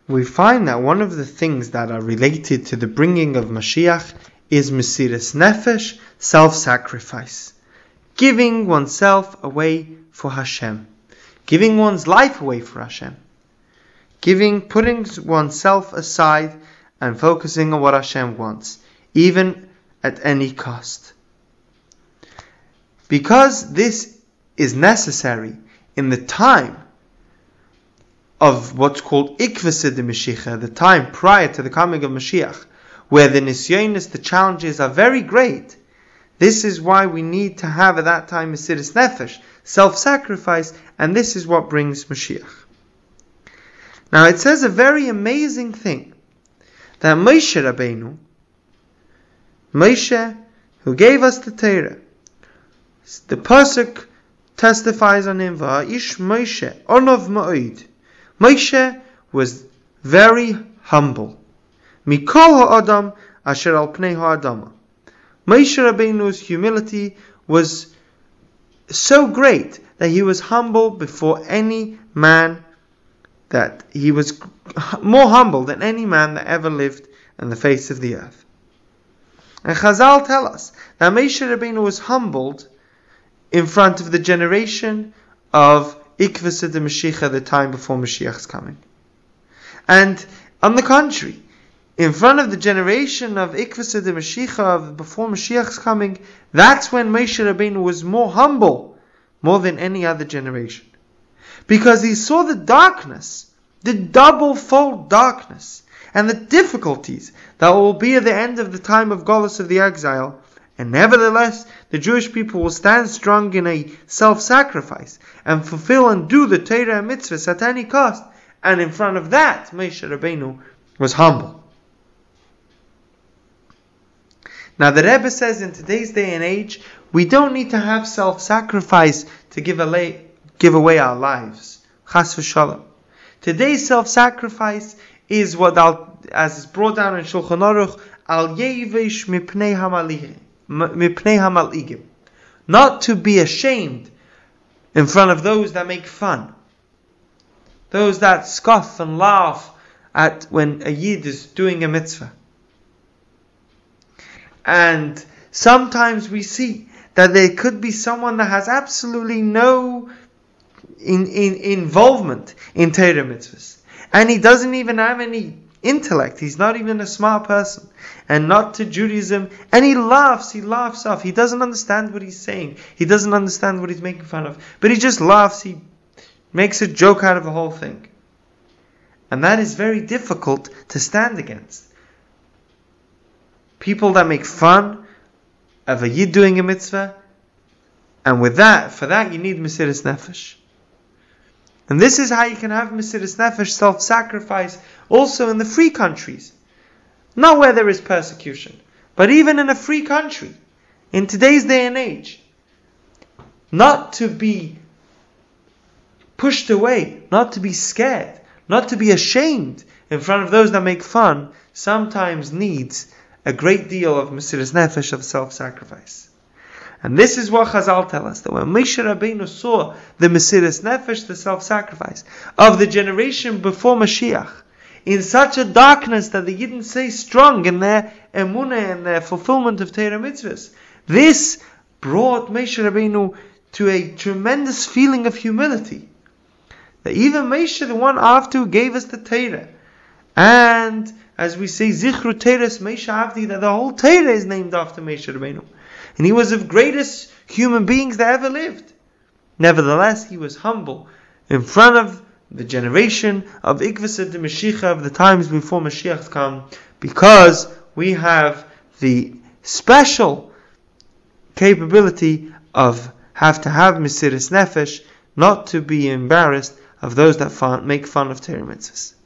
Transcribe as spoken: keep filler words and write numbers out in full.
we find that one of the things that are related to the bringing of Mashiach is Mesiras Nefesh, self-sacrifice. Giving oneself away for Hashem. Giving one's life away for Hashem. Giving, putting oneself aside and focusing on what Hashem wants, even at any cost. Because this is necessary in the time of what's called Ikvasa de Mashiach, the time prior to the coming of Mashiach, where the nisyonis, the challenges are very great. This is why we need to have at that time Mesiras Nefesh, self-sacrifice, and this is what brings Mashiach. Now it says a very amazing thing, that Moshe Rabbeinu, Moshe, who gave us the Torah, the pasuk testifies on him, Ish Moshe, Onov Ma'od. Moshe was very humble. Mikol ha'adam asher al pnei ha'adama. Moshe Rabbeinu's humility was so great that he was humble before any man, that he was more humble than any man that ever lived on the face of the earth. And Chazal tell us that Moshe Rabbeinu was humbled in front of the generation of Ikvasa de Mashiach, the time before Mashiach's coming. And on the contrary, in front of the generation of Ikvasa de Mashiach, before Mashiach's coming, that's when Moshe Rabbeinu was more humble, more than any other generation. Because he saw the darkness, the double-fold darkness, and the difficulties that will be at the end of the time of Golus of the exile. And nevertheless, the Jewish people will stand strong in a self-sacrifice and fulfill and do the Torah and mitzvahs at any cost. And in front of that, Moshe Rabbeinu was humble. Now the Rebbe says in today's day and age, we don't need to have self-sacrifice to give away, give away our lives. Chas v'shalom. Today's self-sacrifice is what, I'll, as is brought down in Shulchan Aruch, al yevish mipnei hamalihim. Not to be ashamed in front of those that make fun, those that scoff and laugh at when a Yid is doing a mitzvah. And sometimes we see that there could be someone that has absolutely no in, in, involvement in Torah mitzvahs, and he doesn't even have any intellect, he's not even a smart person, and not to Judaism, and he laughs, he laughs off, he doesn't understand what he's saying, he doesn't understand what he's making fun of, but he just laughs, he makes a joke out of the whole thing. And that is very difficult to stand against. People that make fun of a Yid doing a mitzvah, and with that, for that you need Mesiras Nefesh. And this is how you can have Mesiras Nefesh, self-sacrifice, also in the free countries. Not where there is persecution, but even in a free country, in today's day and age. Not to be pushed away, not to be scared, not to be ashamed in front of those that make fun, sometimes needs a great deal of Mesiras Nefesh, of self-sacrifice. And this is what Chazal tell us, that when Moshe Rabbeinu saw the Mesiras Nefesh, the self-sacrifice of the generation before Mashiach, in such a darkness that they didn't stay strong in their emunah and their fulfillment of Torah mitzvahs, this brought Moshe Rabbeinu to a tremendous feeling of humility. That even Moshe, the one after who gave us the Torah, and as we say, Zichru Teres Moshe Avdi, that the whole Torah is named after Moshe Rabbeinu. And he was of greatest human beings that ever lived. Nevertheless, he was humble in front of the generation of Ikvasa de Mashiach, of the times before Mashiach come, because we have the special capability of have to have Mesiras Nefesh, not to be embarrassed of those that fun, make fun of Torah mitzvahs.